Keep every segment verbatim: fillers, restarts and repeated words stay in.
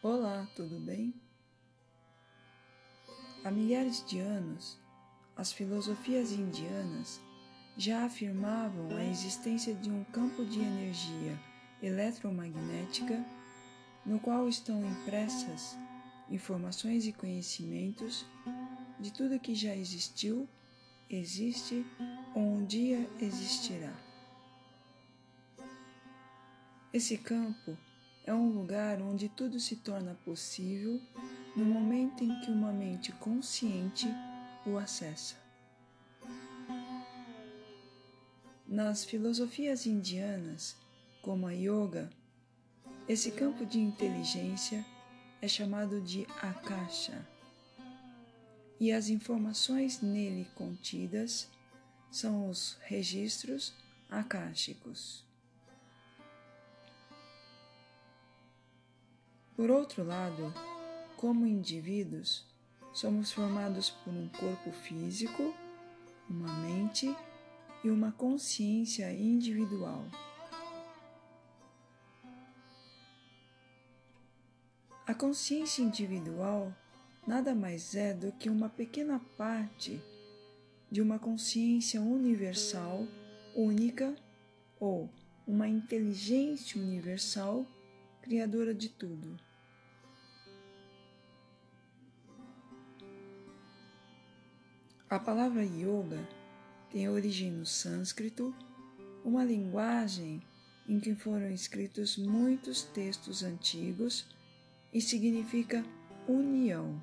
Olá, tudo bem? Há milhares de anos, as filosofias indianas já afirmavam a existência de um campo de energia eletromagnética no qual estão impressas informações e conhecimentos de tudo que já existiu, existe ou um dia existirá. Esse campo é um lugar onde tudo se torna possível no momento em que uma mente consciente o acessa. Nas filosofias indianas, como a yoga, esse campo de inteligência é chamado de Akasha, e as informações nele contidas são os registros akáshicos. Por outro lado, como indivíduos, somos formados por um corpo físico, uma mente e uma consciência individual. A consciência individual nada mais é do que uma pequena parte de uma consciência universal, única, ou uma inteligência universal, criadora de tudo. A palavra yoga tem origem no sânscrito, uma linguagem em que foram escritos muitos textos antigos e significa união.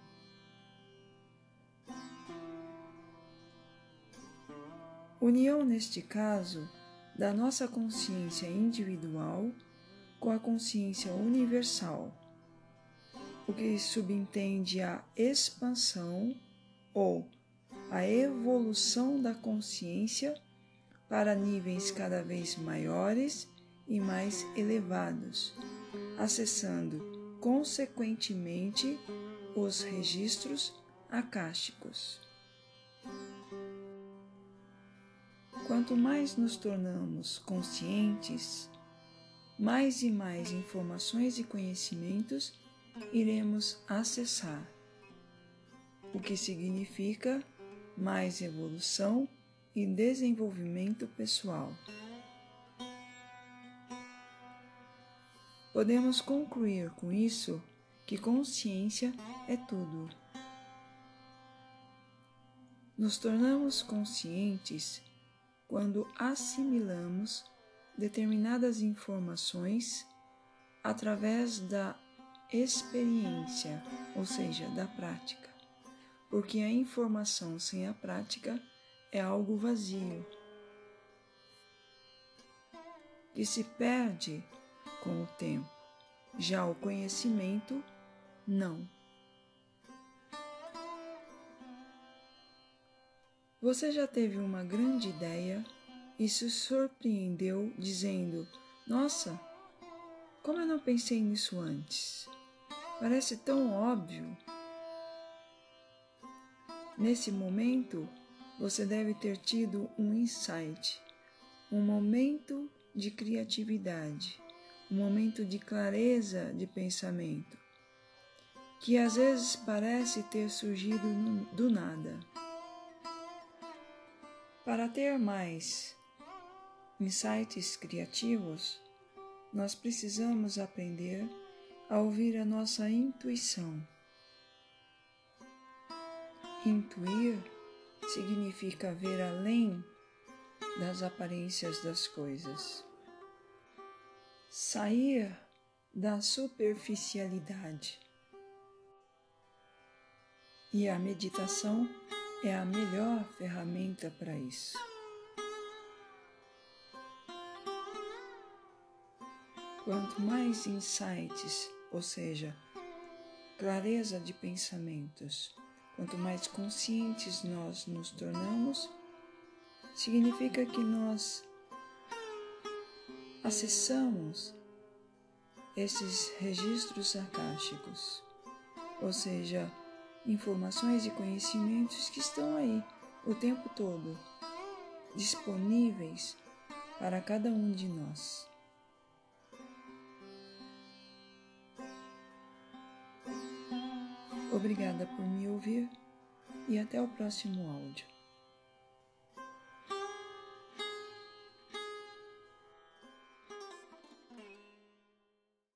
União, neste caso, da nossa consciência individual com a consciência universal, o que subentende a expansão ou a evolução da consciência para níveis cada vez maiores e mais elevados, acessando, consequentemente, os registros akáshicos. Quanto mais nos tornamos conscientes, mais e mais informações e conhecimentos iremos acessar, o que significa mais evolução e desenvolvimento pessoal. Podemos concluir com isso que consciência é tudo. Nos tornamos conscientes quando assimilamos determinadas informações através da experiência, ou seja, da prática, porque a informação sem a prática é algo vazio, que se perde com o tempo. Já o conhecimento, não. Você já teve uma grande ideia e se surpreendeu dizendo: "Nossa, como eu não pensei nisso antes? Parece tão óbvio." Nesse momento, você deve ter tido um insight, um momento de criatividade, um momento de clareza de pensamento, que às vezes parece ter surgido do nada. Para ter mais insights criativos, nós precisamos aprender a ouvir a nossa intuição. Intuir significa ver além das aparências das coisas, sair da superficialidade. E a meditação é a melhor ferramenta para isso. Quanto mais insights, ou seja, clareza de pensamentos, quanto mais conscientes nós nos tornamos, significa que nós acessamos esses registros akáshicos, ou seja, informações e conhecimentos que estão aí o tempo todo, disponíveis para cada um de nós. Obrigada por me ouvir e até o próximo áudio.